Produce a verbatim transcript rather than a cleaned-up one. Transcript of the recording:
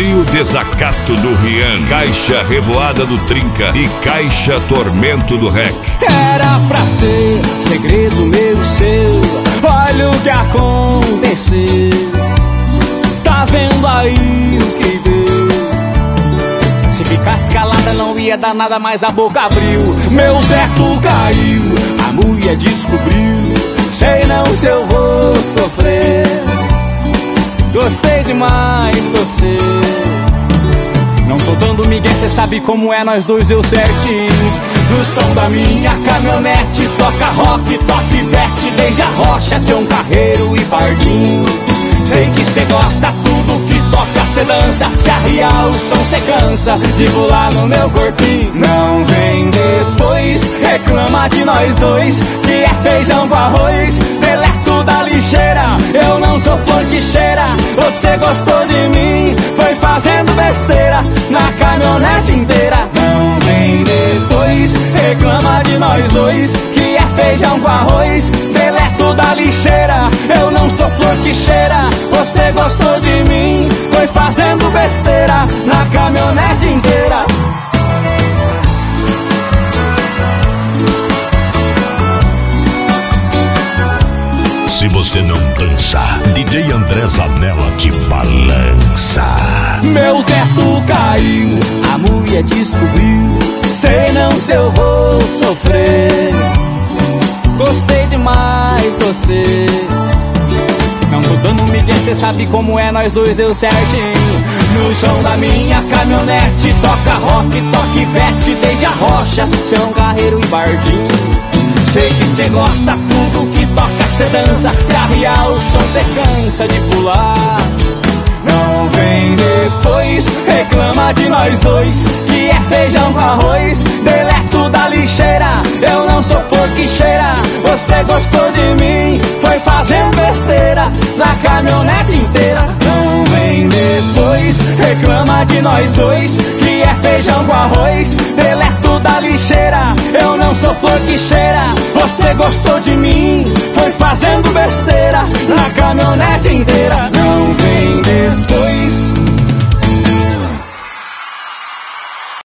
Trio Desacato do Rian, Caixa Revoada do Trinca e Caixa Tormento do Rec. Era pra ser segredo meu e seu, olha o que aconteceu. Tá vendo aí o que deu? Se ficasse calada não ia dar nada, mas a boca abriu. Meu teto caiu, a mulher descobriu. Sei não se eu vou sofrer. Gostei demais de você. Não tô dando migué, cê sabe como é, nós dois eu certinho. No som da minha caminhonete toca rock, toca Ivete, desde a Rocha, Tião Carreiro e Pardinho. Sei que cê gosta, tudo que toca cê dança. Se arriar o som cê cansa de pular no meu corpinho. Não vem depois, reclama de nós dois, que é feijão com arroz, deleto da lixeira. Eu não sou flor que cheira, você gostou de mim, foi fazendo besteira na caminhonete inteira. Não vem depois, reclama de nós dois, que é feijão com arroz, deleto da lixeira. Eu não sou flor que cheira, você gostou de mim, foi fazendo besteira na caminhonete inteira. Se você não dançar, D J André Zanella te balança. Meu teto caiu, a mulher descobriu. Sei não se eu vou sofrer. Gostei demais de você. Não tô dando migué, cê sabe como é, nós dois deu certinho. No som da minha caminhonete toca rock, toca Ivete, desde a Rocha, Tião Carreiro e Pardinho. Sei que cê gosta, tudo que toca cê dança. Se arriar o som cê cansa de pular. Não vem depois, reclama de nós dois, que é feijão com arroz, deleto da lixeira. Eu não sou flor que cheira, você gostou de mim, foi fazendo besteira na caminhonete inteira. Não vem depois, reclama de nós dois, que é feijão com arroz, deleto da lixeira. Eu não sou flor que cheira, você gostou de mim, foi fazendo besteira